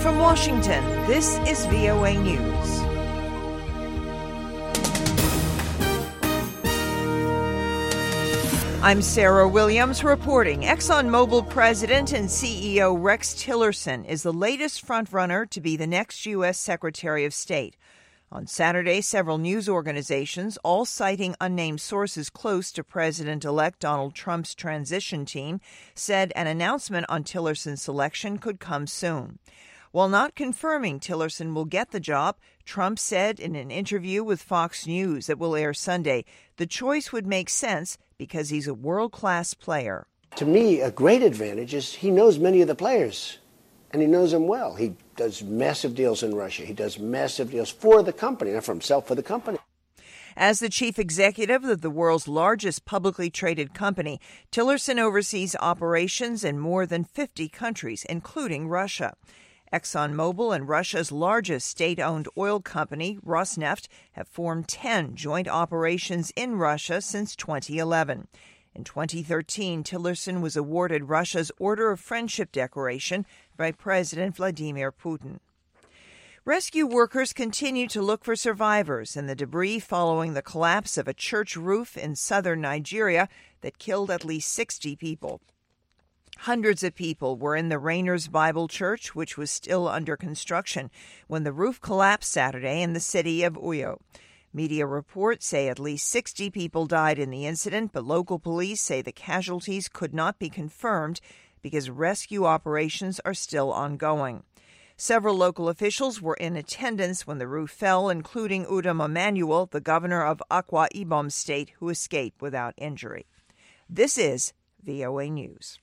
from Washington, this is VOA News. I'm Sarah Williams reporting. ExxonMobil President and CEO Rex Tillerson is the latest frontrunner to be the next U.S. Secretary of State. On Saturday, several news organizations, all citing unnamed sources close to President-elect Donald Trump's transition team, said an announcement on Tillerson's selection could come soon. While not confirming Tillerson will get the job, Trump said in an interview with Fox News that will air Sunday, the choice would make sense because he's a world-class player. To me, a great advantage is he knows many of the players, and he knows them well. He does massive deals in Russia. He does massive deals for the company, not for himself, for the company. As the chief executive of the world's largest publicly traded company, Tillerson oversees operations in more than 50 countries, including Russia. ExxonMobil and Russia's largest state-owned oil company, Rosneft, have formed 10 joint operations in Russia since 2011. In 2013, Tillerson was awarded Russia's Order of Friendship decoration by President Vladimir Putin. Rescue workers continue to look for survivors in the debris following the collapse of a church roof in southern Nigeria that killed at least 60 people. Hundreds of people were in the Rainers Bible Church, which was still under construction, when the roof collapsed Saturday in the city of Uyo. Media reports say at least 60 people died in the incident, but local police say the casualties could not be confirmed because rescue operations are still ongoing. Several local officials were in attendance when the roof fell, including Udom Emmanuel, the governor of Akwa Ibom State, who escaped without injury. This is VOA News.